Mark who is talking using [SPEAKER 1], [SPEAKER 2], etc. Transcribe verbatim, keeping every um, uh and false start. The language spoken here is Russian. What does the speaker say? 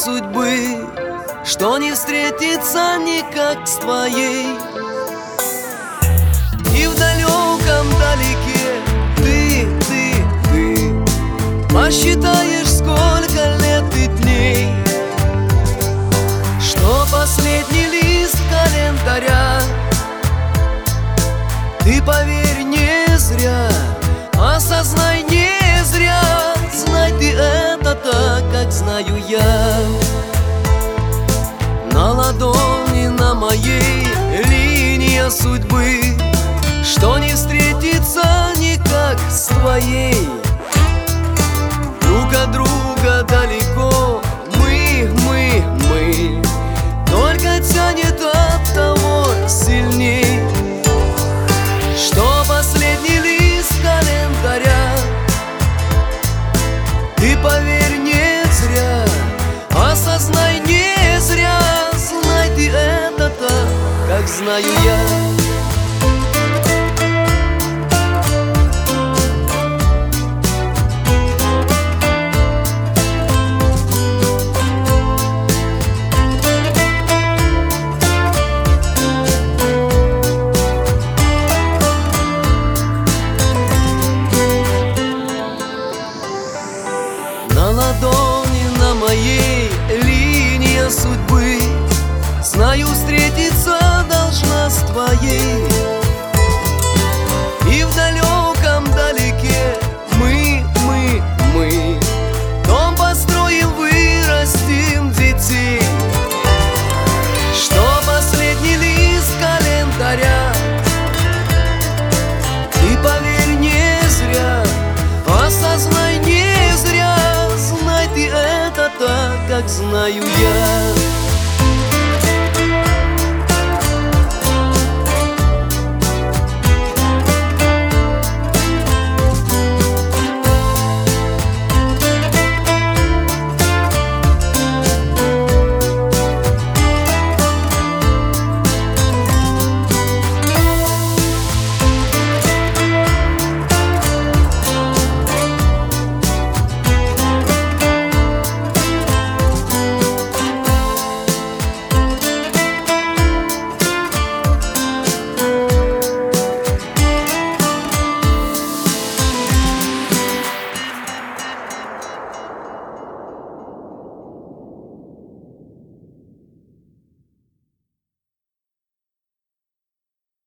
[SPEAKER 1] судьбы, что не встретится никак с твоей. И в далеком далеке ты, ты, ты посчитаешь, сколько лет и дней, что последний лист календаря. Ты поверь, не зря, осознай, не зря. Знай ты это так, как знаю я. На ладони на моей линия судьбы, что не встретится никак с твоей. Друг от друга далеко мы, мы, мы, только тянет от того сильней, что последний лист календаря. Ты поверь, не зря, осознай, не зря. Знай ты это так, как знаю я. На ладони на моей линия судьбы, знаю, встретиться должна с твоей. И в далеком далеке мы, мы, мы дом построим, вырастим детей, что последний лист календаря. Ты поверь, не зря, осознай, не зря. Знай ты это так, как знаю я.